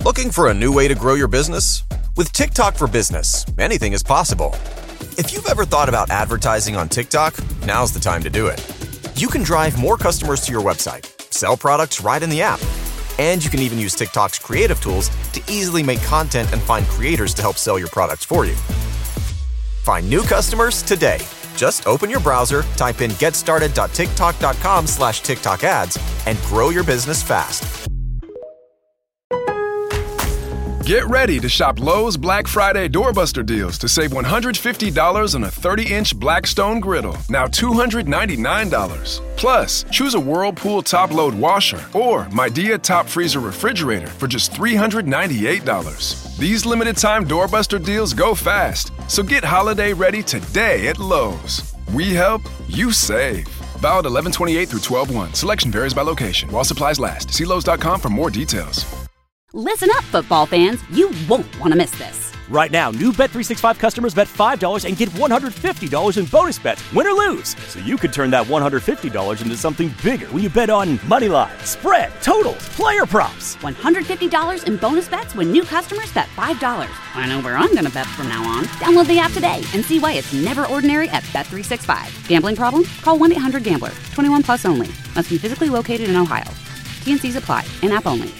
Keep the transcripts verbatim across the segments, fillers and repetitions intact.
Looking for a new way to grow your business? With TikTok for Business, anything is possible. If you've ever thought about advertising on TikTok, now's the time to do it. You can drive more customers to your website, sell products right in the app, and you can even use TikTok's creative tools to easily make content and find creators to help sell your products for you. Find new customers today. Just open your browser, type in getstarted.tiktok.com slash TikTok ads, and grow your business fast. Get ready to shop Lowe's Black Friday Doorbuster deals to save one hundred fifty dollars on a thirty-inch Blackstone griddle, now two hundred ninety-nine dollars. Plus, choose a Whirlpool top-load washer or Midea top freezer refrigerator for just three hundred ninety-eight dollars. These limited-time Doorbuster deals go fast, so get holiday ready today at Lowe's. We help, you save. Valid eleven twenty-eight through twelve one. Selection varies by location. While supplies last. See Lowe's dot com for more details. Listen up, football fans. You won't want to miss this. Right now, new Bet three sixty-five customers bet five dollars and get one hundred fifty dollars in bonus bets, win or lose. So you could turn that one hundred fifty dollars into something bigger when you bet on money line, spread, totals, player props. one hundred fifty dollars in bonus bets when new customers bet five dollars. I know where I'm going to bet from now on. Download the app today and see why it's never ordinary at Bet three sixty-five. Gambling problem? Call one eight hundred gambler. twenty-one plus only. Must be physically located in Ohio. T and C's apply. In-app only.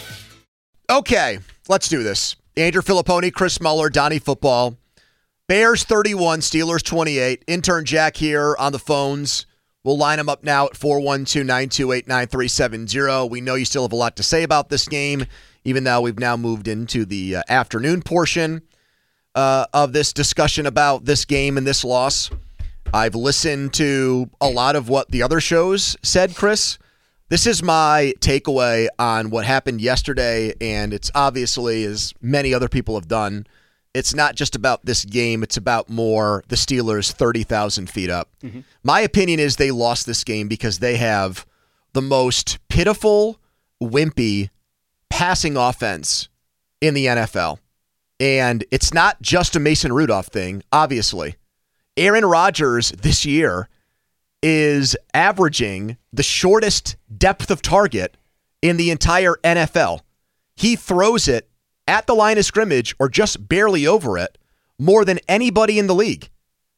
Okay, let's do this. Andrew Filipponi, Chris Muller, Donnie Football. Bears thirty-one, Steelers twenty-eight. Intern Jack here on the phones. We'll line them up now at four one two, nine two eight, nine three seven zero. We know you still have a lot to say about this game, even though we've now moved into the uh, afternoon portion uh, of this discussion about this game and this loss. I've listened to a lot of what the other shows said, Chris. This is my takeaway on what happened yesterday, and it's obviously, as many other people have done, it's not just about this game, it's about more the Steelers thirty thousand feet up. Mm-hmm. My opinion is they lost this game because they have the most pitiful, wimpy passing offense in the N F L. And it's not just a Mason Rudolph thing, obviously. Aaron Rodgers this year is averaging the shortest depth of target in the entire N F L. He throws it at the line of scrimmage or just barely over it more than anybody in the league.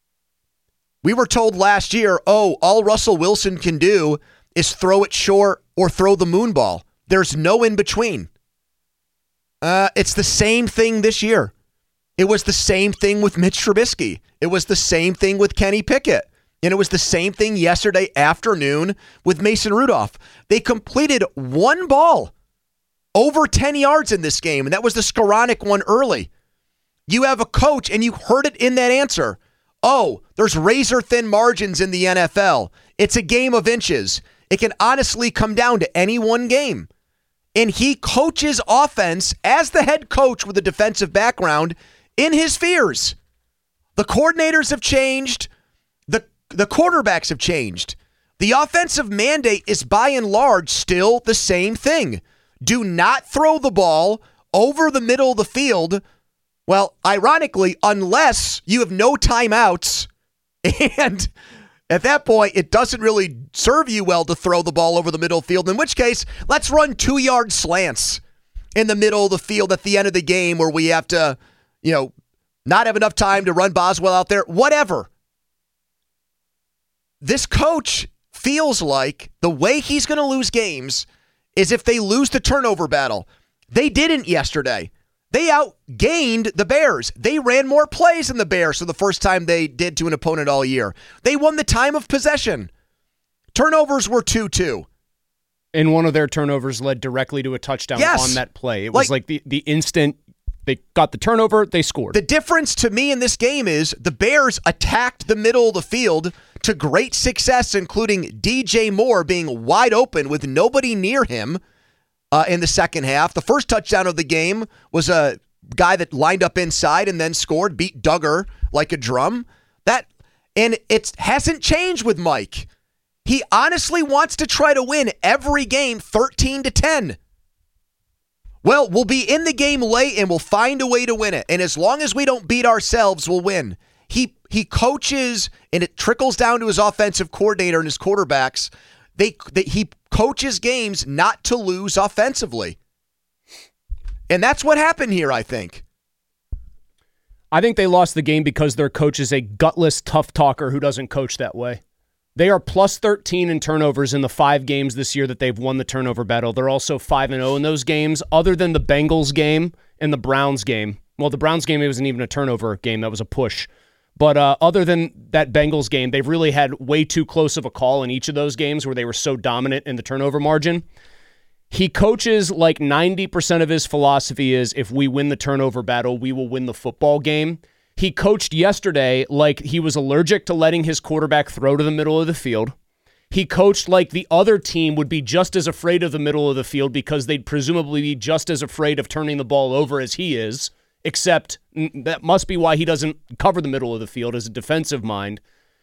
We were told last year, oh, all Russell Wilson can do is throw it short or throw the moon ball. There's no in between. Uh, it's the same thing this year. It was the same thing with Mitch Trubisky. It was the same thing with Kenny Pickett. And it was the same thing yesterday afternoon with Mason Rudolph. They completed one ball over ten yards in this game, and that was the Skoranek one early. You have a coach, and you heard it in that answer. Oh, there's razor-thin margins in the N F L. It's a game of inches. It can honestly come down to any one game. And he coaches offense as the head coach with a defensive background in his fears. The coordinators have changed. The The quarterbacks have changed. The offensive mandate is by and large still the same thing. Do not throw the ball over the middle of the field. Well, ironically, unless you have no timeouts. And at that point, it doesn't really serve you well to throw the ball over the middle field. In which case, let's run two-yard slants in the middle of the field at the end of the game where we have to, you know, not have enough time to run Boswell out there. Whatever. This coach feels like the way he's going to lose games is if they lose the turnover battle. They didn't yesterday. They outgained the Bears. They ran more plays than the Bears for the first time they did to an opponent all year. They won the time of possession. Turnovers were two two. And one of their turnovers led directly to a touchdown yes. on that play. It was like, like the, the instant they got the turnover, they scored. The difference to me in this game is the Bears attacked the middle of the field to great success, including D J Moore being wide open with nobody near him uh, in the second half. The first touchdown of the game was a guy that lined up inside and then scored, beat Duggar like a drum. That and it hasn't changed with Mike. He honestly wants to try to win every game thirteen to ten. Well, we'll be in the game late and we'll find a way to win it. And as long as we don't beat ourselves, we'll win. He he coaches, and it trickles down to his offensive coordinator and his quarterbacks. They, they he coaches games not to lose offensively. And that's what happened here, I think. I think they lost the game because their coach is a gutless, tough talker who doesn't coach that way. They are plus thirteen in turnovers in the five games this year that they've won the turnover battle. They're also five and oh in those games, other than the Bengals game and the Browns game. Well, the Browns game, it wasn't even a turnover game. That was a push. But uh, other than that Bengals game, they've really had way too close of a call in each of those games where they were so dominant in the turnover margin. He coaches like ninety percent of his philosophy is if we win the turnover battle, we will win the football game. He coached yesterday like he was allergic to letting his quarterback throw to the middle of the field. He coached like the other team would be just as afraid of the middle of the field because they'd presumably be just as afraid of turning the ball over as he is, except that must be why he doesn't cover the middle of the field as a defensive mind.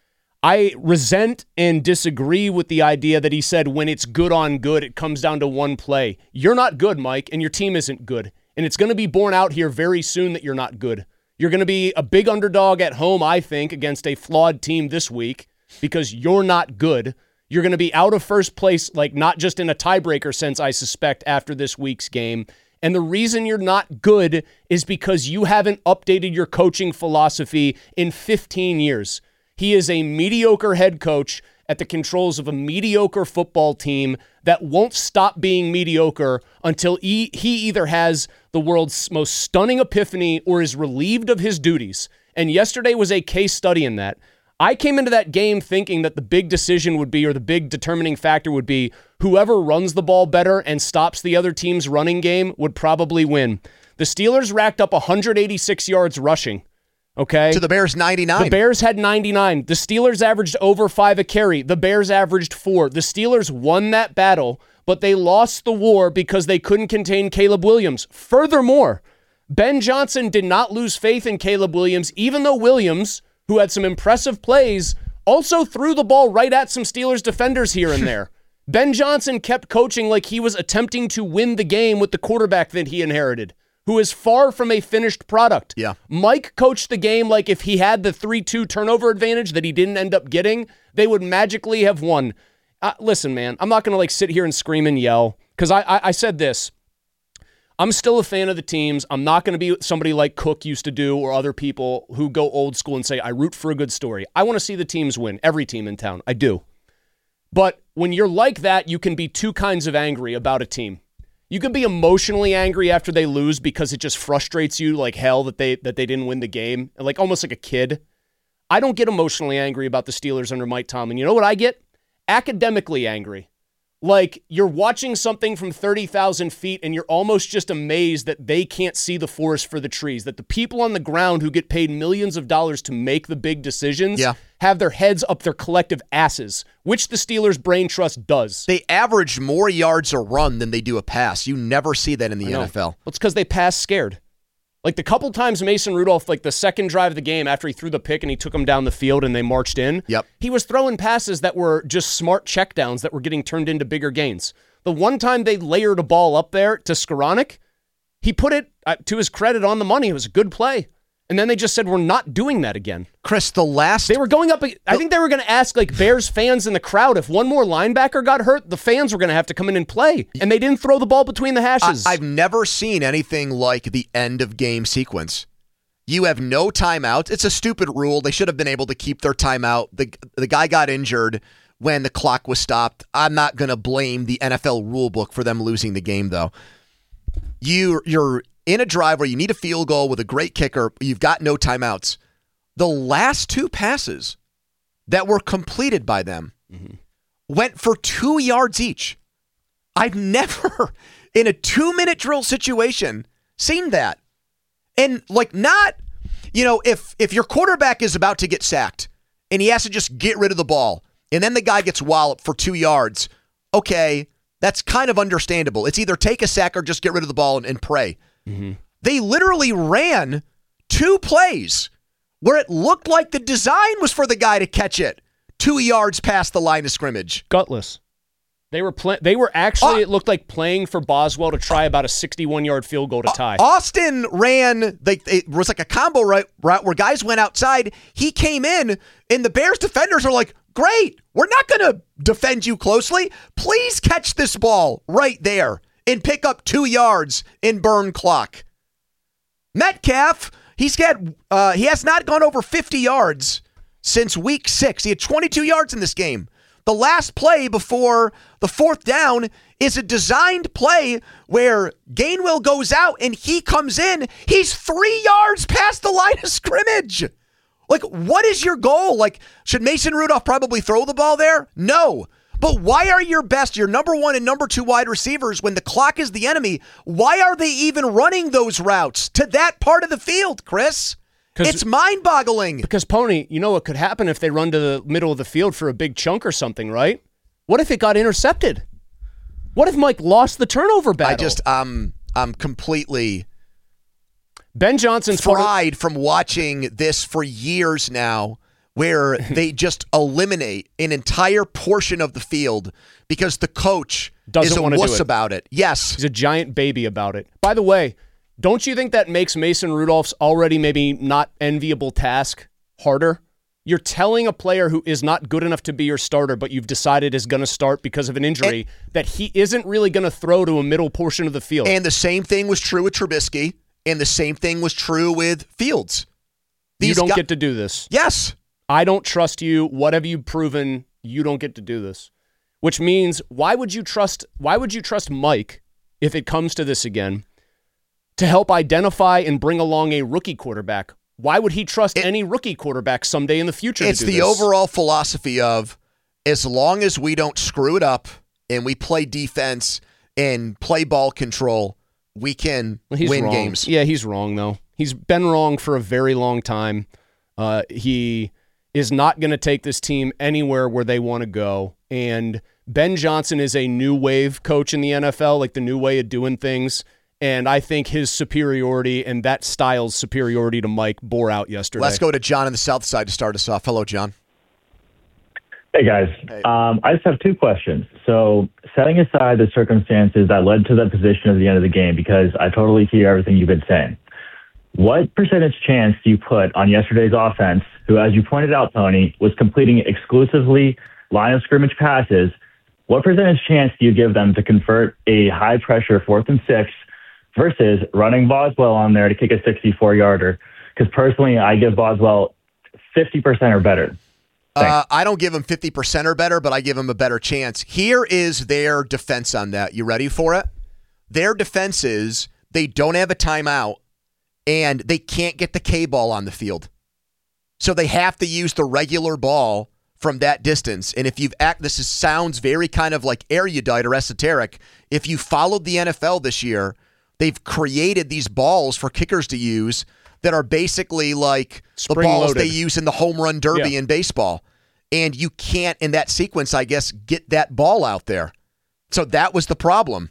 I resent and disagree with the idea that he said when it's good on good, it comes down to one play. You're not good, Mike, and your team isn't good. And it's going to be borne out here very soon that you're not good. You're going to be a big underdog at home, I think, against a flawed team this week because you're not good. You're going to be out of first place, like not just in a tiebreaker sense, I suspect, after this week's game. And the reason you're not good is because you haven't updated your coaching philosophy in fifteen years. He is a mediocre head coach at the controls of a mediocre football team that won't stop being mediocre until he, he either has the world's most stunning epiphany or is relieved of his duties. And yesterday was a case study in that. I came into that game thinking that the big decision would be, or the big determining factor would be, whoever runs the ball better and stops the other team's running game would probably win. The Steelers racked up one hundred eighty-six yards rushing. Okay. To the Bears ninety-nine. The Bears had ninety-nine. The Steelers averaged over five a carry. The Bears averaged four. The Steelers won that battle, but they lost the war because they couldn't contain Caleb Williams. Furthermore, Ben Johnson did not lose faith in Caleb Williams, even though Williams, who had some impressive plays, also threw the ball right at some Steelers defenders here and there. Ben Johnson kept coaching like he was attempting to win the game with the quarterback that he inherited, who is far from a finished product. Yeah. Mike coached the game like if he had the three two turnover advantage that he didn't end up getting, they would magically have won. Uh, listen, man, I'm not going to like sit here and scream and yell because I, I I said this. I'm still a fan of the teams. I'm not going to be somebody like Cook used to do or other people who go old school and say, I root for a good story. I want to see the teams win, every team in town. I do. But when you're like that, you can be two kinds of angry about a team. You can be emotionally angry after they lose because it just frustrates you like hell that they that they didn't win the game, like almost like a kid. I don't get emotionally angry about the Steelers under Mike Tomlin. You know what I get? Academically angry. Like you're watching something from thirty thousand feet and you're almost just amazed that they can't see the forest for the trees, that the people on the ground who get paid millions of dollars to make the big decisions yeah. have their heads up their collective asses, which the Steelers brain trust does. They average more yards a run than they do a pass. You never see that in the N F L. Well, it's because they pass scared. Like the couple times Mason Rudolph, like the second drive of the game after he threw the pick and he took him down the field and they marched in, yep. he was throwing passes that were just smart checkdowns that were getting turned into bigger gains. The one time they layered a ball up there to Skoranek, he put it, uh, to his credit, on the money. It was a good play. And then they just said, we're not doing that again. Chris, the last... They were going up... I think they were going to ask like Bears fans in the crowd, if one more linebacker got hurt, the fans were going to have to come in and play. And they didn't throw the ball between the hashes. I, I've never seen anything like the end of game sequence. You have no timeout. It's a stupid rule. They should have been able to keep their timeout. The, the guy got injured when the clock was stopped. I'm not going to blame the N F L rule book for them losing the game, though. You, you're... in a drive where you need a field goal with a great kicker, you've got no timeouts. The last two passes that were completed by them mm-hmm. went for two yards each. I've never, in a two-minute drill situation, seen that. And, like, not, you know, if if your quarterback is about to get sacked and he has to just get rid of the ball and then the guy gets walloped for two yards, okay, that's kind of understandable. It's either take a sack or just get rid of the ball and, and pray. Mm-hmm. They literally ran two plays where it looked like the design was for the guy to catch it two yards past the line of scrimmage. Gutless. They were play- They were actually, uh, it looked like playing for Boswell to try about a sixty-one-yard field goal to tie. Austin ran, like it was like a combo route where guys went outside. He came in, and the Bears defenders are like, great, we're not going to defend you closely. Please catch this ball right there. and pick up two yards and burn clock. Metcalf, he's got uh, he has not gone over fifty yards since week six. He had twenty-two yards in this game. The last play before the fourth down is a designed play where Gainwell goes out and he comes in. He's three yards past the line of scrimmage. Like, what is your goal? Like, should Mason Rudolph probably throw the ball there? No. But why are your best, your number one and number two wide receivers, when the clock is the enemy, why are they even running those routes to that part of the field, Chris? It's mind-boggling. Because, Pony, you know what could happen if they run to the middle of the field for a big chunk or something, right? What if it got intercepted? What if Mike lost the turnover battle? I just, um, I'm completely Ben Johnson's fried from watching this for years now, where they just eliminate an entire portion of the field because the coach Doesn't is a want to wuss do it. about it. Yes. He's a giant baby about it. By the way, don't you think that makes Mason Rudolph's already maybe not enviable task harder? You're telling a player who is not good enough to be your starter, but you've decided is going to start because of an injury, and, that he isn't really going to throw to a middle portion of the field. And the same thing was true with Trubisky, and the same thing was true with Fields. These you don't guys, get to do this. Yes. I don't trust you. What have you proven? You don't get to do this. Which means, why would you trust? Why would you trust Mike, if it comes to this again, to help identify and bring along a rookie quarterback? Why would he trust it, any rookie quarterback someday in the future? It's to do the this? overall philosophy of, as long as we don't screw it up and we play defense and play ball control, we can he's win wrong. games. Yeah, he's wrong, though. He's been wrong for a very long time. Uh, he is not going to take this team anywhere where they want to go. And Ben Johnson is a new wave coach in the N F L, like the new way of doing things. And I think his superiority and that style's superiority to Mike bore out yesterday. Let's go to John on the south side to start us off. Hello, John. Hey, guys. Hey. Um, I just have two questions. So setting aside the circumstances that led to the position at the end of the game, because I totally hear everything you've been saying, what percentage chance do you put on yesterday's offense, who, as you pointed out, Tony, was completing exclusively line of scrimmage passes? What percentage chance do you give them to convert a high-pressure fourth and six versus running Boswell on there to kick a sixty-four-yarder? Because personally, I give Boswell fifty percent or better. Uh, I don't give him fifty percent or better, but I give him a better chance. Here is their defense on that. You ready for it? Their defense is they don't have a timeout, and they can't get the K-ball on the field. So they have to use the regular ball from that distance. And if you've act, this is, sounds very kind of like erudite or esoteric. If you followed the N F L this year, they've created these balls for kickers to use that are basically like the balls loaded. they use in the home run derby Yeah. in baseball. And you can't, in that sequence, I guess, get that ball out there. So that was the problem.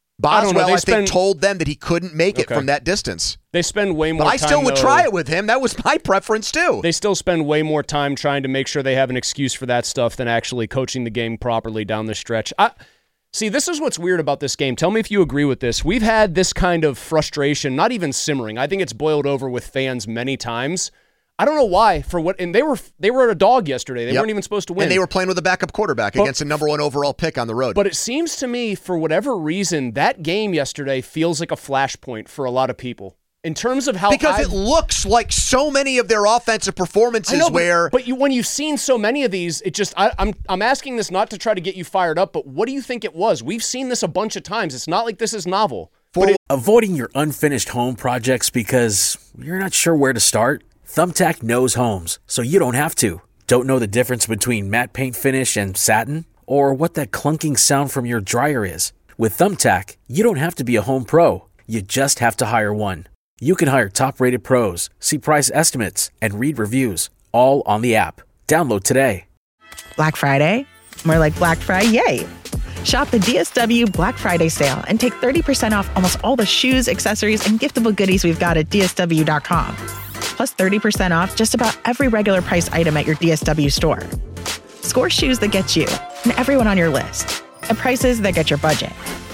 I don't know. Boswell, They I, spend- think, told them that he couldn't make it Okay. from that distance. They spend way more But I time, still would though- try it with him. That was my preference, too. They still spend way more time trying to make sure they have an excuse for that stuff than actually coaching the game properly down the stretch. I, see, this is what's weird about this game. Tell me if you agree with this. We've had this kind of frustration, not even simmering. I think it's boiled over with fans many times. I don't know why. For what, and they were they were a dog yesterday. They Yep. weren't even supposed to win. And they were playing with a backup quarterback But- against a number one overall pick on the road. But it seems to me, for whatever reason, that game yesterday feels like a flashpoint for a lot of people. In terms of how because I've- it looks like so many of their offensive performances I know, but- where But you, when you've seen so many of these, it just I, I'm I'm asking this not to try to get you fired up, but what do you think it was? We've seen this a bunch of times. It's not like this is novel. But it, Avoiding your unfinished home projects because you're not sure where to start? Thumbtack knows homes, so you don't have to. Don't know the difference between matte paint finish and satin? Or what that clunking sound from your dryer is? With Thumbtack, you don't have to be a home pro. You just have to hire one. You can hire top-rated pros, see price estimates, and read reviews, all on the app. Download today. Black Friday? More like Black Friday, yay! Shop the D S W Black Friday sale and take thirty percent off almost all the shoes, accessories, and giftable goodies we've got at D S W dot com. Plus thirty percent off just about every regular price item at your D S W store. Score shoes that get you and everyone on your list at prices that get your budget.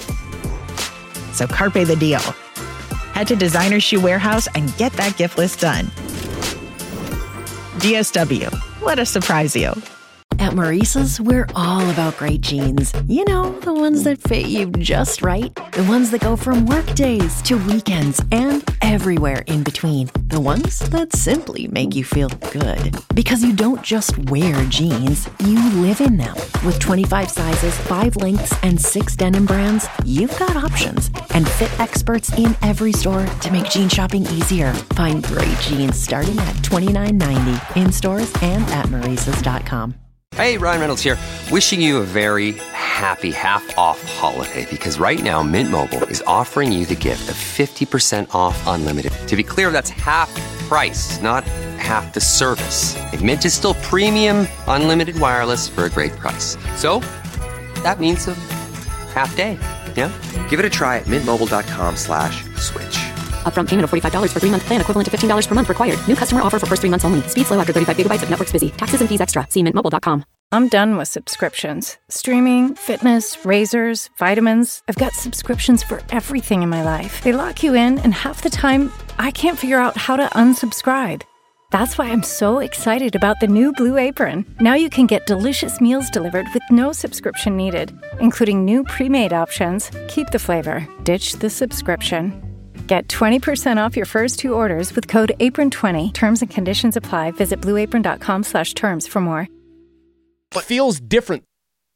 So carpe the deal. Head to Designer Shoe Warehouse and get that gift list done. D S W, let us surprise you. At Maurice's, we're all about great jeans. You know, the ones that fit you just right. The ones that go from work days to weekends and everywhere in between. The ones that simply make you feel good. Because you don't just wear jeans, you live in them. With twenty-five sizes, five lengths, and six denim brands, you've got options. And fit experts in every store to make jean shopping easier. Find great jeans starting at twenty-nine ninety in stores and at Maurices dot com. Hey, Ryan Reynolds here. Wishing you a very happy half-off holiday because right now Mint Mobile is offering you the gift of fifty percent off unlimited. To be clear, that's half price, not half the service. Like Mint is still premium unlimited wireless for a great price. So that means a half day, yeah? Give it a try at mintmobile.com slash switch. Upfront payment of forty-five dollars for three-month plan equivalent to fifteen dollars per month required. New customer offer for first three months only. Speed slow after thirty-five gigabytes if network's busy. Taxes and fees extra. See mint mobile dot com. I'm done with subscriptions. Streaming, fitness, razors, vitamins. I've got subscriptions for everything in my life. They lock you in, and half the time, I can't figure out how to unsubscribe. That's why I'm so excited about the new Blue Apron. Now you can get delicious meals delivered with no subscription needed, including new pre-made options. Keep the flavor. Ditch the subscription. Get twenty percent off your first two orders with code apron twenty. Terms and conditions apply. Visit blueapron.com slash terms for more. It feels different.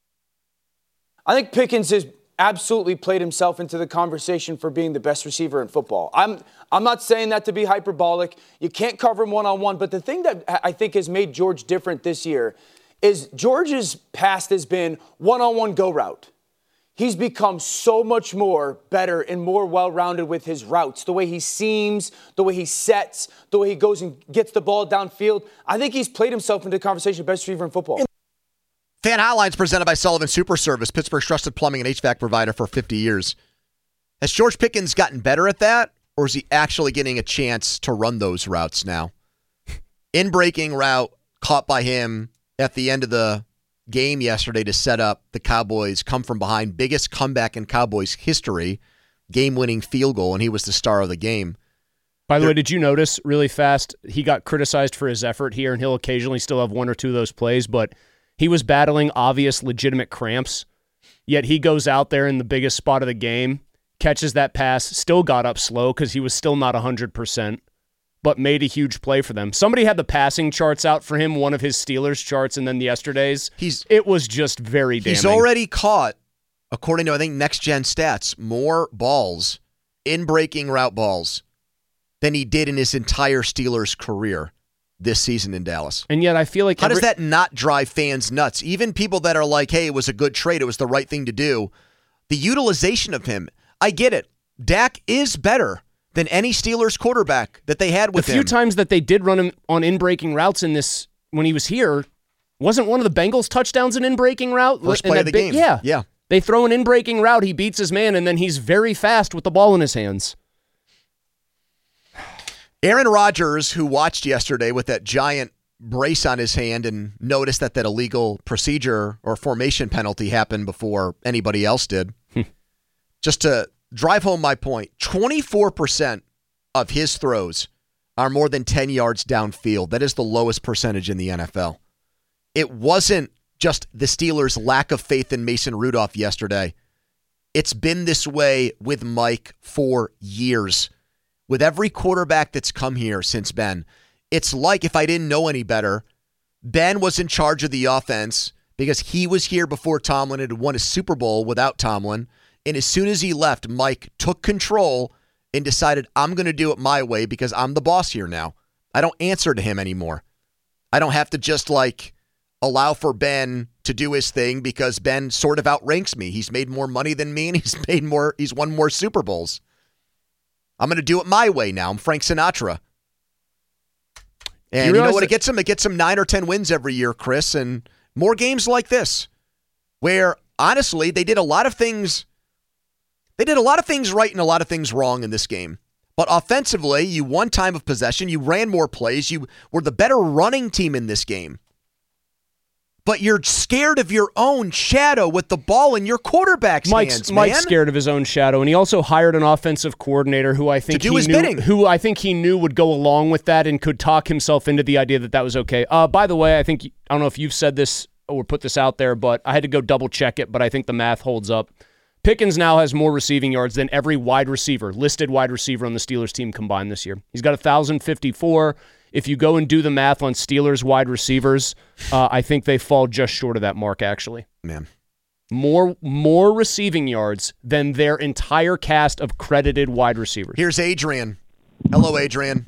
I think Pickens has absolutely played himself into the conversation for being the best receiver in football. I'm I'm not saying that to be hyperbolic. You can't cover him one-on-one. But the thing that I think has made George different this year is George's past has been one-on-one go route. He's become so much more better and more well-rounded with his routes, the way he seams, the way he sets, the way he goes and gets the ball downfield. I think he's played himself into the conversation of best receiver in football. Fan Hotlines presented by Sullivan Super Service, Pittsburgh's trusted plumbing and H V A C provider for fifty years. Has George Pickens gotten better at that, or is he actually getting a chance to run those routes now? In-breaking route caught by him at the end of the game yesterday to set up the Cowboys come from behind, biggest comeback in Cowboys history, game-winning field goal, and he was the star of the game. By the They're, way, did you notice really fast, he got criticized for his effort here, and he'll occasionally still have one or two of those plays, but he was battling obvious legitimate cramps, yet he goes out there in the biggest spot of the game, catches that pass, still got up slow because he was still not one hundred percent, but made a huge play for them. Somebody had the passing charts out for him, one of his Steelers charts, and then yesterday's. He's It was just very damning. He's already caught, according to, I think, Next Gen Stats, more balls, in-breaking route balls, than he did in his entire Steelers career this season in Dallas. And yet I feel like... How every- does that not drive fans nuts? Even people that are like, hey, it was a good trade, it was the right thing to do. The utilization of him, I get it. Dak is better than any Steelers quarterback that they had with him. him. The few times that they did run him on in-breaking routes in this, when he was here, wasn't one of the Bengals' touchdowns an in-breaking route? First play of the big, game. Yeah. yeah. They throw an in-breaking route, he beats his man, and then he's very fast with the ball in his hands. Aaron Rodgers, who watched yesterday with that giant brace on his hand and noticed that that illegal procedure or formation penalty happened before anybody else did, just to drive home my point, twenty-four percent of his throws are more than ten yards downfield. That is the lowest percentage in the N F L. It wasn't just the Steelers' lack of faith in Mason Rudolph yesterday. It's been this way with Mike for years. With every quarterback that's come here since Ben, it's like, if I didn't know any better, Ben was in charge of the offense because he was here before Tomlin and had won a Super Bowl without Tomlin. And as soon as he left, Mike took control and decided, I'm going to do it my way because I'm the boss here now. I don't answer to him anymore. I don't have to just like allow for Ben to do his thing because Ben sort of outranks me. He's made more money than me and he's made more, he's won more Super Bowls. I'm going to do it my way now. I'm Frank Sinatra. And you, you know what it gets him? It gets him nine or ten wins every year, Chris, and more games like this where, honestly, they did a lot of things. They did a lot of things right and a lot of things wrong in this game. But offensively, you won time of possession. You ran more plays. You were the better running team in this game. But you're scared of your own shadow with the ball in your quarterback's Mike's, hands, man. Mike's scared of his own shadow, and he also hired an offensive coordinator who I think to do he his knew, bidding. who I think he knew would go along with that and could talk himself into the idea that that was okay. Uh, by the way, I think I don't know if you've said this or put this out there, but I had to go double check it, but I think the math holds up. Pickens now has more receiving yards than every wide receiver, listed wide receiver on the Steelers team combined this year. He's got one thousand fifty-four. If you go and do the math on Steelers wide receivers, uh, I think they fall just short of that mark, actually. Man. More more receiving yards than their entire cast of credited wide receivers. Here's Adrian. Hello, Adrian.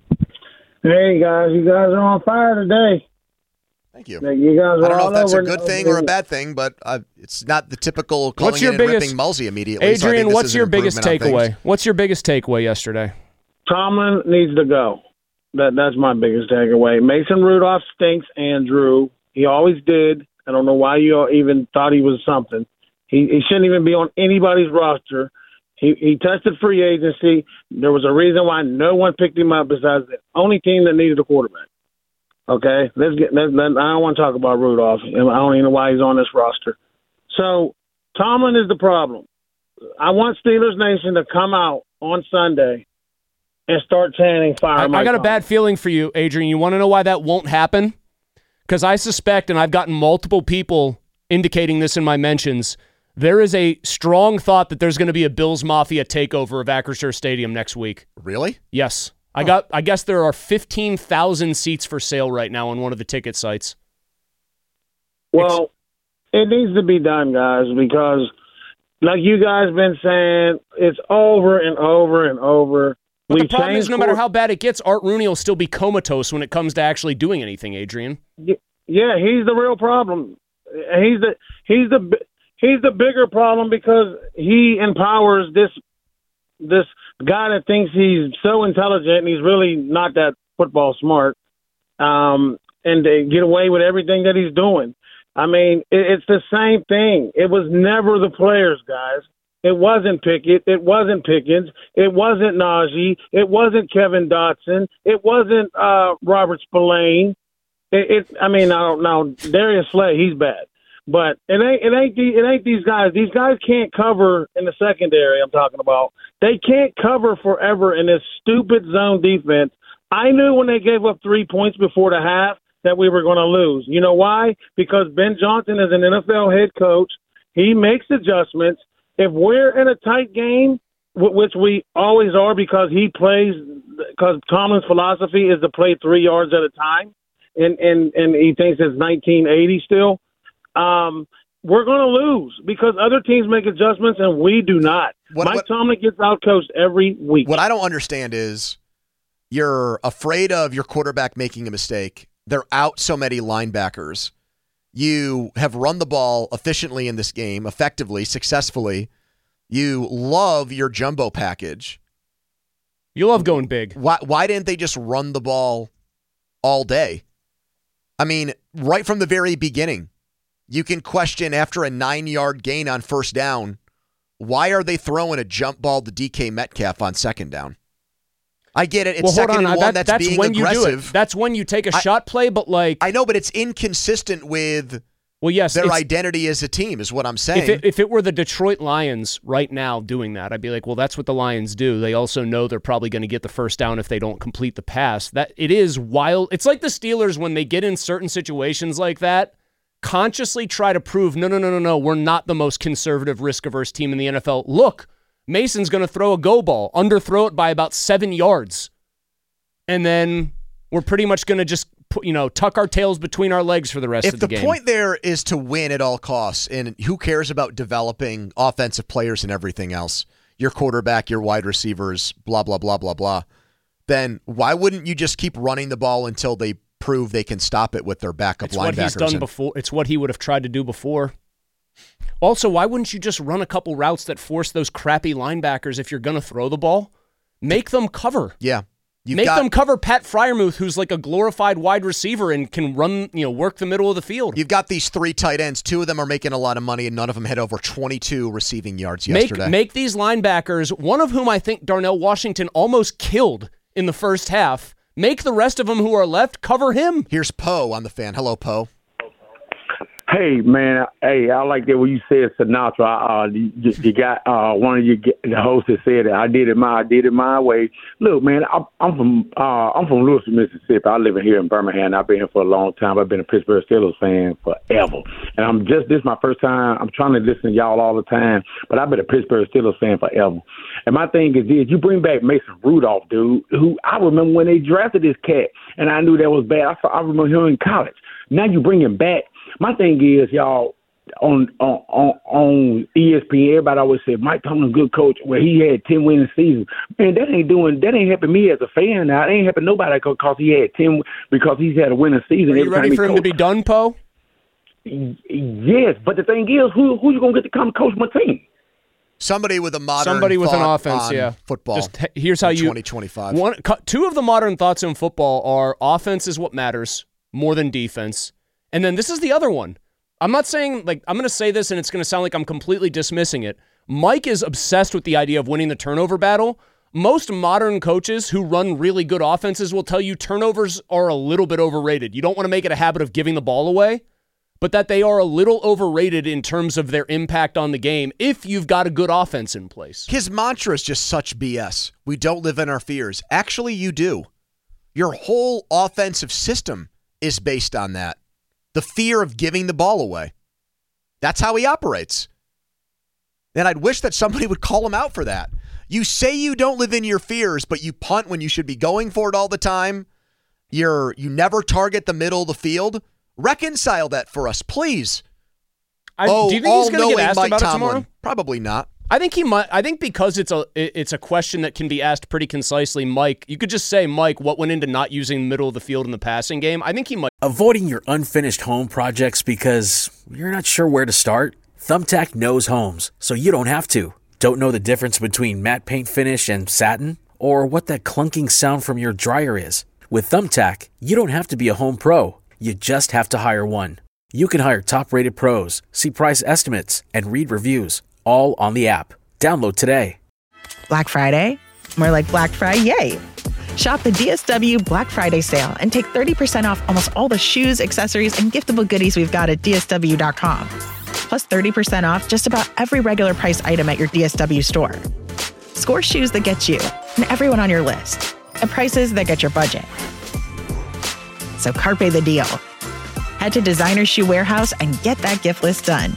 Hey, guys. You guys are on fire today. Thank you. You guys are I don't know all if that's over a good the- thing or a bad thing, but uh, it's not the typical calling What's your in and biggest- ripping Mulsey immediately. so I Adrian, think this what's is an your biggest improvement on takeaway? things. What's your biggest takeaway yesterday? Tomlin needs to go. That That's my biggest takeaway. Mason Rudolph stinks, Andrew. He always did. I don't know why you even thought he was something. He, he shouldn't even be on anybody's roster. He he tested free agency. There was a reason why no one picked him up besides the only team that needed a quarterback. Okay, let's get. Let, let, I don't want to talk about Rudolph. I don't even know why he's on this roster. So Tomlin is the problem. I want Steelers Nation to come out on Sunday and start chanting "Fire!" I, Mike I got a Tomlin. bad feeling for you, Adrian. You want to know why that won't happen? Because I suspect, and I've gotten multiple people indicating this in my mentions, there is a strong thought that there's going to be a Bills Mafia takeover of Acrisure Stadium next week. Really? Yes. I got. I guess there are fifteen thousand seats for sale right now on one of the ticket sites. Well, it needs to be done, guys, because like you guys been saying, it's over and over and over. But We the problem is, changed no matter cour- how bad it gets, Art Rooney will still be comatose when it comes to actually doing anything, Adrian. Yeah, he's the real problem. He's the he's the bi- he's the bigger problem because he empowers this this guy that thinks he's so intelligent and he's really not that football smart, um, and they get away with everything that he's doing. I mean, it, it's the same thing. It was never the players, guys. It wasn't Pickett. It wasn't Pickens. It wasn't Najee. It wasn't Kevin Dotson. It wasn't uh, Robert Spillane. It, it. I mean, now, now Darius Slay, he's bad, but it ain't. It ain't. The, it ain't these guys. These guys can't cover in the secondary. I'm talking about. They can't cover forever in this stupid zone defense. I knew when they gave up three points before the half that we were going to lose. You know why? Because Ben Johnson is an N F L head coach. He makes adjustments. If we're in a tight game, w- which we always are because he plays, because Tomlin's philosophy is to play three yards at a time, and, and, and he thinks it's nineteen eighty still, um, we're going to lose because other teams make adjustments and we do not. What- Mike what- Tomlin gets outcoached every week. What I don't understand is you're afraid of your quarterback making a mistake. They're out so many linebackers. You have run the ball efficiently in this game, effectively, successfully. You love your jumbo package. You love going big. Why, why didn't they just run the ball all day? I mean, right from the very beginning, you can question after a nine-yard gain on first down, why are they throwing a jump ball to D K Metcalf on second down? I get it. It's well, hold second on. and one. That- that's, being when aggressive. you do it. That's when you take a I- shot play, but like I know, but it's inconsistent with well, yes, their it's- identity as a team, is what I'm saying. If it, if it were the Detroit Lions right now doing that, I'd be like, well, that's what the Lions do. They also know they're probably going to get the first down if they don't complete the pass. That it is wild. It's like the Steelers when they get in certain situations like that, consciously try to prove, no, no, no, no, no, we're not the most conservative, risk-averse team in the N F L. Look, Mason's going to throw a go ball, underthrow it by about seven yards. And then we're pretty much going to just put, you know, tuck our tails between our legs for the rest if of the, the game. point there is to win at all costs, and who cares about developing offensive players and everything else, your quarterback, your wide receivers, blah, blah, blah, blah, blah, then why wouldn't you just keep running the ball until they prove they can stop it with their backup it's linebackers? what he's done and- before. It's what he would have tried to do before. Also, why wouldn't you just run a couple routes that force those crappy linebackers if you're going to throw the ball? Make them cover. Yeah. You've Make got- them cover Pat Freiermuth, who's like a glorified wide receiver and can run, you know, work the middle of the field. You've got these three tight ends. Two of them are making a lot of money, and none of them had over twenty-two receiving yards Make, yesterday. make these linebackers, one of whom I think Darnell Washington almost killed in the first half, make the rest of them who are left cover him. Here's Poe on the fan. Hello, Poe. Hey, man. Hey, I like that when you said Sinatra. Uh, you, you got uh, one of your the hosts that said it. I did it my I did it my way. Look, man, I'm, I'm from uh, I'm from Lewiston, Mississippi. I live here in Birmingham. I've been here for a long time. I've been a Pittsburgh Steelers fan forever. And I'm just this is my first time. I'm trying to listen to y'all all the time, but I've been a Pittsburgh Steelers fan forever. And my thing is this: you bring back Mason Rudolph, dude. Who I remember when they drafted this cat, and I knew that was bad. I saw, I remember him in college. Now you bring him back. My thing is, y'all, on on on, on E S P N, everybody always said Mike Tomlin, good coach, where he had ten winning seasons. Man, that ain't doing that ain't helping me as a fan. Now, it ain't helping nobody because he had ten because he's had a winning season. Are you ready for him to be done, Poe? Yes, but the thing is, who who you gonna get to come coach my team? Somebody with a modern somebody with an offense, on yeah. Football. Just here's how you twenty twenty-five. One, two of the modern thoughts in football are offense is what matters more than defense, and then this is the other one. I'm not saying, like, I'm going to say this and it's going to sound like I'm completely dismissing it. Mike is obsessed with the idea of winning the turnover battle. Most modern coaches who run really good offenses will tell you turnovers are a little bit overrated. You don't want to make it a habit of giving the ball away, but that they are a little overrated in terms of their impact on the game if you've got a good offense in place. His mantra is just such B S. We don't live in our fears. Actually, you do. Your whole offensive system is based on that. The fear of giving the ball away. That's how he operates. And I'd wish that somebody would call him out for that. You say you don't live in your fears, but you punt when you should be going for it all the time. You're you never target the middle of the field. Reconcile that for us, please. I, oh, do you think he's going to get asked Mike about Tomlin. it tomorrow? Probably not. I think he might. I think because it's a it's a question that can be asked pretty concisely, Mike. You could just say, Mike, what went into not using the middle of the field in the passing game? I think he might. Avoiding your unfinished home projects because you're not sure where to start? Thumbtack knows homes, so you don't have to. Don't know the difference between matte paint finish and satin? Or what that clunking sound from your dryer is? With Thumbtack, you don't have to be a home pro. You just have to hire one. You can hire top-rated pros, see price estimates, and read reviews, all on the app. Download today. Black Friday? More like Black Friday, yay! Shop the D S W Black Friday sale and take thirty percent off almost all the shoes, accessories, and giftable goodies we've got at D S W dot com. Plus thirty percent off just about every regular price item at your D S W store. Score shoes that get you and everyone on your list at prices that get your budget. So carpe the deal. Head to Designer Shoe Warehouse and get that gift list done.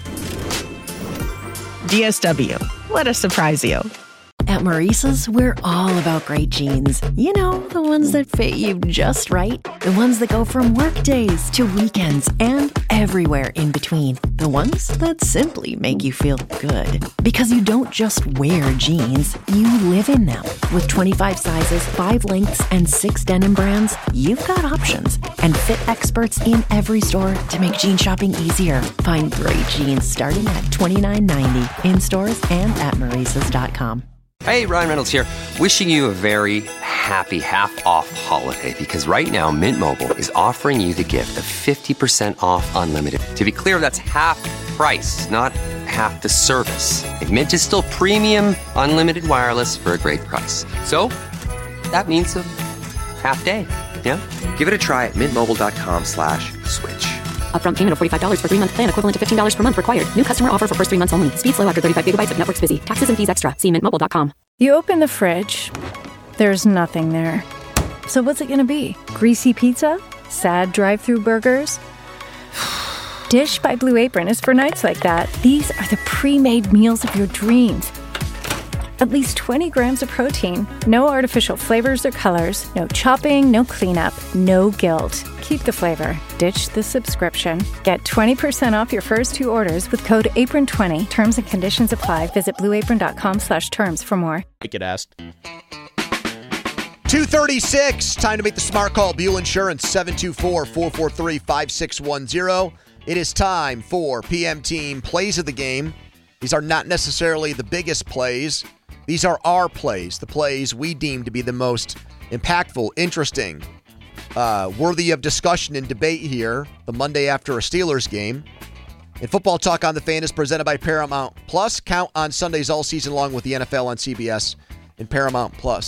D S W. Let us surprise you. At Maurice's, we're all about great jeans. You know, the ones that fit you just right. The ones that go from work days to weekends and everywhere in between. The ones that simply make you feel good. Because you don't just wear jeans, you live in them. With twenty-five sizes, five lengths, and six denim brands, you've got options. And fit experts in every store to make jean shopping easier. Find great jeans starting at twenty-nine ninety in stores and at Maurice's dot com. Hey, Ryan Reynolds here, wishing you a very happy half-off holiday because right now Mint Mobile is offering you the gift of fifty percent off unlimited. To be clear, that's half price, not half the service. And Mint is still premium unlimited wireless for a great price. So, that means a half day, yeah? Give it a try at mintmobile.com slash switch. Upfront payment of forty-five dollars for three-month plan equivalent to fifteen dollars per month required. New customer offer for first three months only. Speed slow after thirty-five gigabytes if network's busy. Taxes and fees extra. See mint mobile dot com. You open the fridge, there's nothing there. So what's it gonna be? Greasy pizza? Sad drive-through burgers? Dish by Blue Apron is for nights like that. These are the pre-made meals of your dreams. At least twenty grams of protein, no artificial flavors or colors, no chopping, no cleanup, no guilt. Keep the flavor. Ditch the subscription. Get twenty percent off your first two orders with code apron twenty. Terms and conditions apply. Visit blueapron.com slash terms for more. Get asked. two thirty-six. Time to make the smart call. Buell Insurance, seven two four, four four three, five six one zero. It is time for P M Team Plays of the Game. These are not necessarily the biggest plays. These are our plays, the plays we deem to be the most impactful, interesting, uh, worthy of discussion and debate here the Monday after a Steelers game. And Football Talk on the Fan is presented by Paramount Plus. Count on Sundays all season long with the N F L on C B S and Paramount Plus.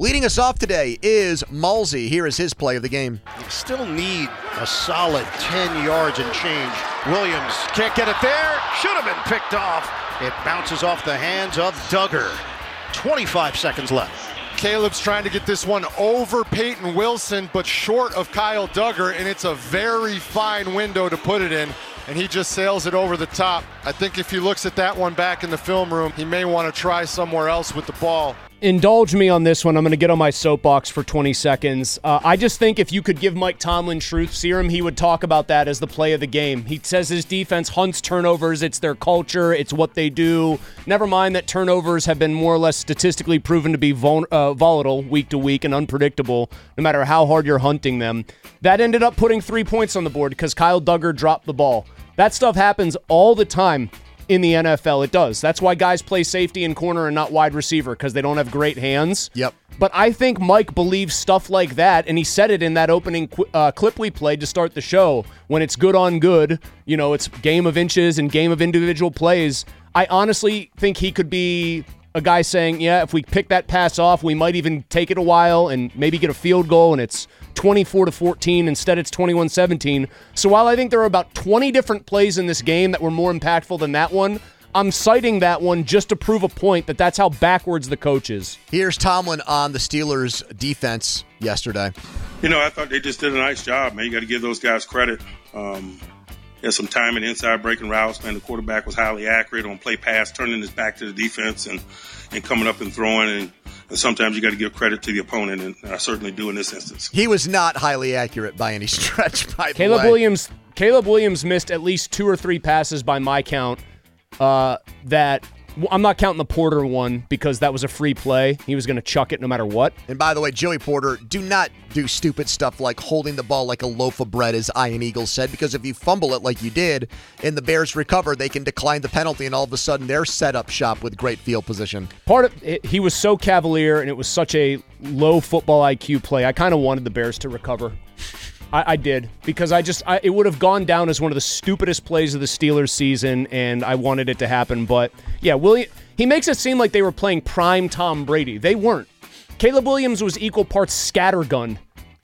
Leading us off today is Mulsey. Here is his play of the game. You still need a solid ten yards and change. Williams can't get it there. Should have been picked off. It bounces off the hands of Duggar. twenty-five seconds left. Caleb's trying to get this one over Peyton Wilson, but short of Kyle Duggar, and it's a very fine window to put it in, and he just sails it over the top. I think if he looks at that one back in the film room, he may want to try somewhere else with the ball. Indulge me on this one. I'm going to get on my soapbox for twenty seconds. Uh, I just think if you could give Mike Tomlin truth serum, he would talk about that as the play of the game. He says his defense hunts turnovers. It's their culture. It's what they do. Never mind that turnovers have been more or less statistically proven to be vul- uh, volatile week to week and unpredictable, no matter how hard you're hunting them. That ended up putting three points on the board because Kyle Duggar dropped the ball. That stuff happens all the time. In the N F L, it does. That's why guys play safety and corner and not wide receiver, because they don't have great hands. Yep. But I think Mike believes stuff like that, and he said it in that opening qu- uh, clip we played to start the show. When it's good on good, you know, it's game of inches and game of individual plays. I honestly think he could be a guy saying, yeah, if we pick that pass off, we might even take it a while and maybe get a field goal, and it's twenty-four to fourteen. Instead, it's twenty-one seventeen. So while I think there are about twenty different plays in this game that were more impactful than that one, I'm citing that one just to prove a point that that's how backwards the coach is. Here's Tomlin on the Steelers' defense yesterday. You know, I thought they just did a nice job, man. You got to give those guys credit. Um, There's some time in inside breaking routes, man. The quarterback was highly accurate on play pass, turning his back to the defense and, and coming up and throwing. And, and sometimes you got to give credit to the opponent, and I certainly do in this instance. He was not highly accurate by any stretch, by the Caleb way. Williams, Caleb Williams missed at least two or three passes by my count uh, that – I'm not counting the Porter one because that was a free play. He was going to chuck it no matter what. And by the way, Joey Porter, do not do stupid stuff like holding the ball like a loaf of bread, as Ian Eagle said, because if you fumble it like you did and the Bears recover, they can decline the penalty, and all of a sudden they're set up shop with great field position. Part of it, he was so cavalier, and it was such a low football I Q play. I kind of wanted the Bears to recover. I, I did, because I just I, it would have gone down as one of the stupidest plays of the Steelers season, and I wanted it to happen. But yeah, William, he makes it seem like they were playing prime Tom Brady. They weren't. Caleb Williams was equal parts scattergun.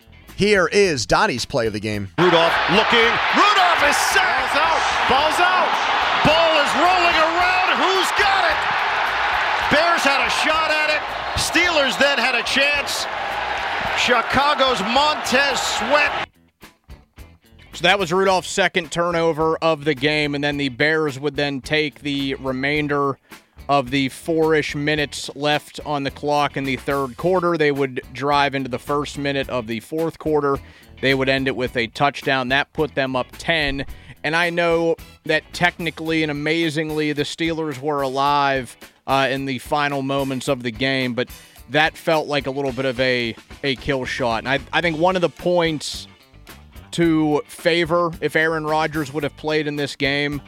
Here is Donnie's play of the game. Rudolph looking. Rudolph is sacked. Ball's out. Ball's out. Ball is rolling around. Who's got it? Bears had a shot at it. Steelers then had a chance. Chicago's Montez Sweat. So that was Rudolph's second turnover of the game, and then the Bears would then take the remainder of the four-ish minutes left on the clock in the third quarter. They would drive into the first minute of the fourth quarter. They would end it with a touchdown. That put them up ten. And I know that technically and amazingly the Steelers were alive uh, in the final moments of the game, but that felt like a little bit of a, a kill shot. And I, I think one of the points to favor if Aaron Rodgers would have played in this game,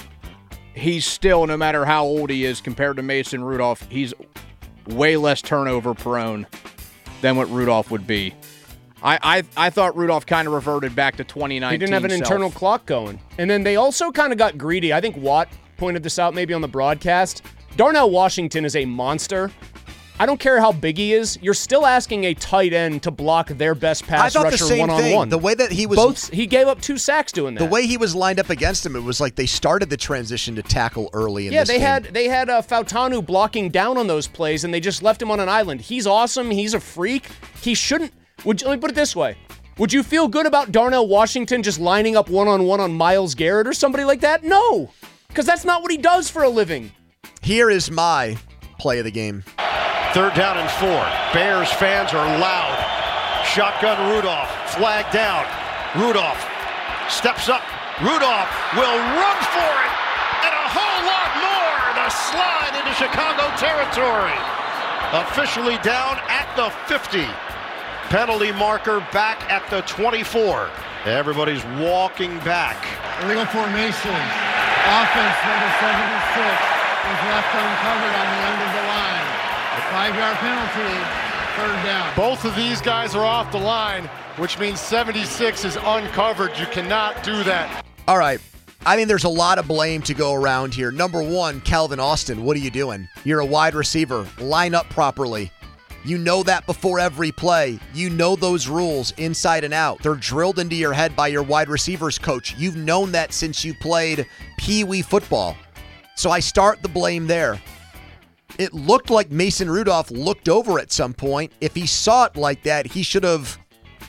he's still, no matter how old he is compared to Mason Rudolph, he's way less turnover prone than what Rudolph would be. I, I, I thought Rudolph kind of reverted back to twenty nineteen. He didn't have an self. internal clock going. And then they also kind of got greedy. I think Watt pointed this out maybe on the broadcast. Darnell Washington is a monster. I don't care how big he is. You're still asking a tight end to block their best pass I thought rusher the same one-on-one. thing. The way that he was, Both, he gave up two sacks doing that. The way he was lined up against him, it was like they started the transition to tackle early in yeah, this they game. had they had uh, Fautanu blocking down on those plays, and they just left him on an island. He's awesome. He's a freak. He shouldn't. Would you, let me put it this way: would you feel good about Darnell Washington just lining up one-on-one on Myles Garrett or somebody like that? No, because that's not what he does for a living. Here is my play of the game. Third down and four. Bears fans are loud. Shotgun Rudolph. Flag down. Rudolph steps up. Rudolph will run for it. And a whole lot more. The slide into Chicago territory. Officially down at the fifty. Penalty marker back at the twenty-four. Everybody's walking back. Illegal formation. Offense number seventy-six is left uncovered on the end of the line. A five-yard penalty, third down. Both of these guys are off the line, which means seventy-six is uncovered. You cannot do that. All right. I mean, there's a lot of blame to go around here. Number one, Calvin Austin, what are you doing? You're a wide receiver. Line up properly. You know that before every play. You know those rules inside and out. They're drilled into your head by your wide receivers coach. You've known that since you played Pee Wee football. So I start the blame there. It looked like Mason Rudolph looked over at some point. If he saw it like that, he should have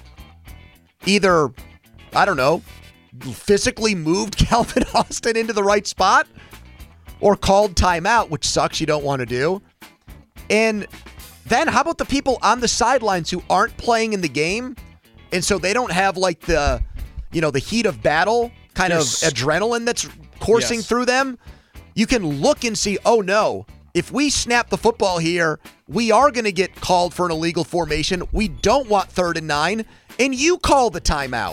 either, I don't know, physically moved Calvin Austin into the right spot or called timeout, which sucks. You don't want to do. And then how about the people on the sidelines who aren't playing in the game? And so they don't have like the, you know, the heat of battle kind There's, of adrenaline that's coursing yes. through them. You can look and see, oh no, if we snap the football here, we are going to get called for an illegal formation. We don't want third and nine. And you call the timeout.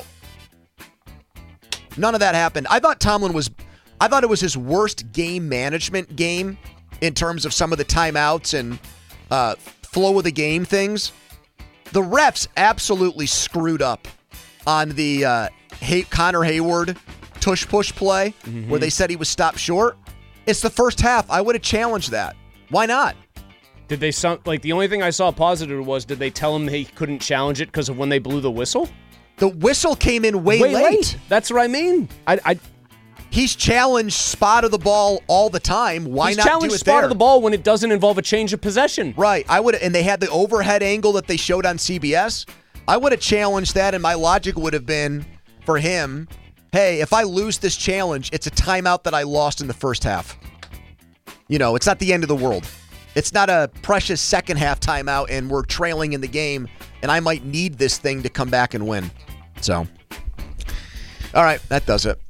None of that happened. I thought Tomlin was, I thought it was his worst game management game in terms of some of the timeouts and uh, flow of the game things. The refs absolutely screwed up on the uh, Hay- Connor Hayward tush-push play mm-hmm. where they said he was stopped short. It's the first half. I would have challenged that. Why not? Did they, some, like, the only thing I saw positive was, did they tell him he couldn't challenge it because of when they blew the whistle? The whistle came in way, way late. late. That's what I mean. I, I He's challenged spot of the ball all the time. Why he's not do challenged it spot there? of the ball when it doesn't involve a change of possession. Right. I would, and they had the overhead angle that they showed on C B S. I would have challenged that, and my logic would have been for him, hey, if I lose this challenge, it's a timeout that I lost in the first half. You know, it's not the end of the world. It's not a precious second half timeout, and we're trailing in the game, and I might need this thing to come back and win. So, all right, that does it.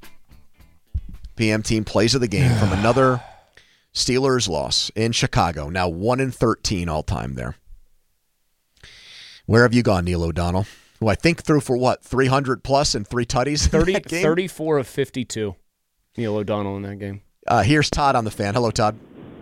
P M Team plays of the game from another Steelers loss in Chicago. Now one and thirteen all time there. Where have you gone, Neil O'Donnell? Who I think threw for what, three hundred plus and three tutties thirty, in that game? thirty-four of fifty-two. Neil O'Donnell in that game. Uh, here's Todd on the Fan. Hello, Todd.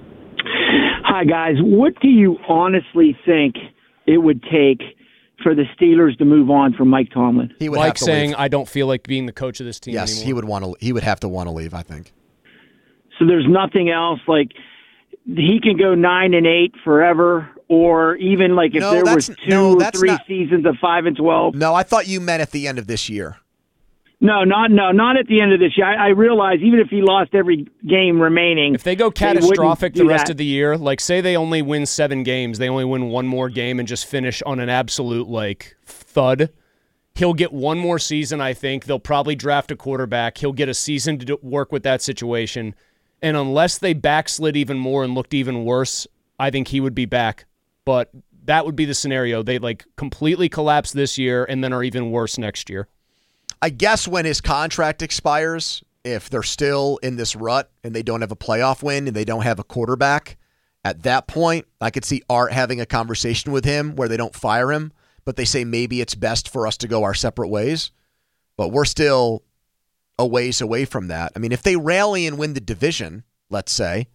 Hi, guys. What do you honestly think it would take for the Steelers to move on from Mike Tomlin? He would Mike have to saying, leave. I don't feel like being the coach of this team yes, anymore. he would want to. He would have to want to leave, I think. So there's nothing else, like he can go nine and eight forever, or even like if No, there was that's- two no, or that's three not- seasons of five and twelve. No, I thought you meant at the end of this year. No, not no, not at the end of this year. I, I realize even if he lost every game remaining, If they go wouldn't catastrophic do the rest that. of the year, like say they only win seven games, they only win one more game and just finish on an absolute like thud, he'll get one more season, I think. They'll probably draft a quarterback. He'll get a season to do, work with that situation. And unless they backslid even more and looked even worse, I think he would be back. But that would be the scenario. They like completely collapse this year and then are even worse next year. I guess when his contract expires, if they're still in this rut and they don't have a playoff win and they don't have a quarterback, at that point, I could see Art having a conversation with him where they don't fire him, but they say maybe it's best for us to go our separate ways. But we're still a ways away from that. I mean, if they rally and win the division, let's say,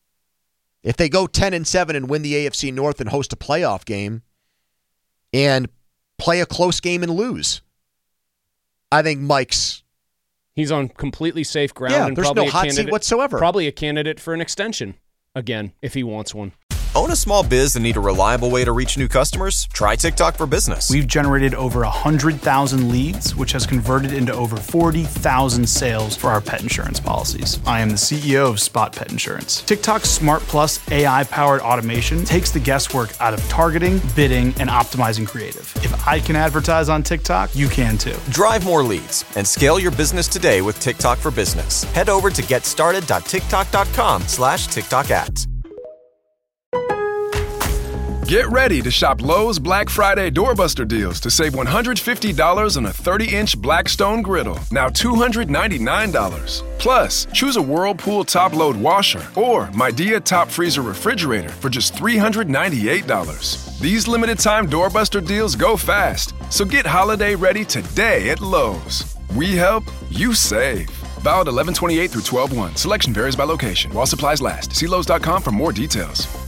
if they go ten and seven and win the A F C North and host a playoff game and play a close game and lose, I think Mike's He's on completely safe ground. Yeah, and there's probably no a hot seat candidate, whatsoever. Probably a candidate for an extension again if he wants one. Own a small biz and need a reliable way to reach new customers? Try TikTok for Business. We've generated over one hundred thousand leads, which has converted into over forty thousand sales for our pet insurance policies. I am the C E O of Spot Pet Insurance. TikTok's Smart Plus A I-powered automation takes the guesswork out of targeting, bidding, and optimizing creative. If I can advertise on TikTok, you can too. Drive more leads and scale your business today with TikTok for Business. Head over to getstarted.tiktok.com slash TikTok ads. Get ready to shop Lowe's Black Friday doorbuster deals to save one hundred fifty dollars on a thirty-inch Blackstone griddle, now two hundred ninety-nine dollars. Plus, choose a Whirlpool top-load washer or Midea top freezer refrigerator for just three hundred ninety-eight dollars. These limited-time doorbuster deals go fast, so get holiday ready today at Lowe's. We help, you save. Valid eleven twenty-eight through twelve one. Selection varies by location. While supplies last. See Lowe's dot com for more details.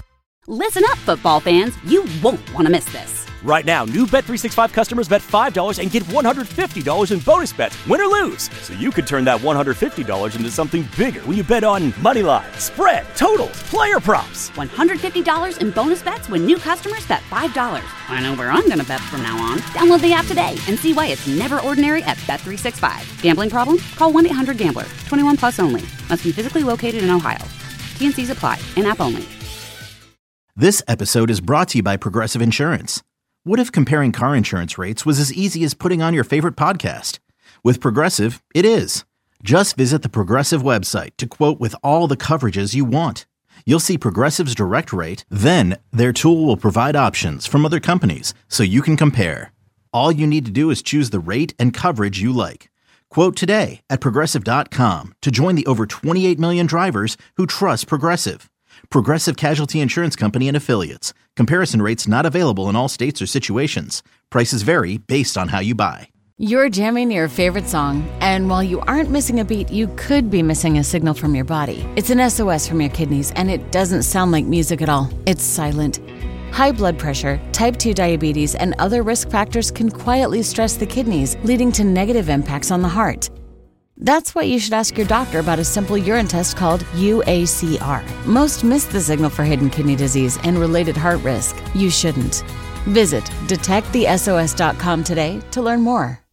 Listen up, football fans. You won't want to miss this. Right now, new Bet three sixty-five customers bet five dollars and get one hundred fifty dollars in bonus bets, win or lose. So you could turn that one hundred fifty dollars into something bigger when you bet on money line, spread, totals, player props. one hundred fifty dollars in bonus bets when new customers bet five dollars. I know where I'm going to bet from now on. Download the app today and see why it's never ordinary at Bet three sixty-five. Gambling problem? Call one eight hundred gambler. twenty-one plus only. Must be physically located in Ohio. T N Cs apply. In-app only. This episode is brought to you by Progressive Insurance. What if comparing car insurance rates was as easy as putting on your favorite podcast? With Progressive, it is. Just visit the Progressive website to quote with all the coverages you want. You'll see Progressive's direct rate, then their tool will provide options from other companies so you can compare. All you need to do is choose the rate and coverage you like. Quote today at Progressive dot com to join the over twenty-eight million drivers who trust Progressive. Progressive Casualty Insurance Company and Affiliates. Comparison rates not available in all states or situations. Prices vary based on how you buy. You're jamming your favorite song, and while you aren't missing a beat, you could be missing a signal from your body. It's an S O S from your kidneys, and it doesn't sound like music at all. It's silent. High blood pressure, type two diabetes, and other risk factors can quietly stress the kidneys, leading to negative impacts on the heart. That's why you should ask your doctor about a simple urine test called U A C R. Most miss the signal for hidden kidney disease and related heart risk. You shouldn't. Visit detect the S O S dot com today to learn more.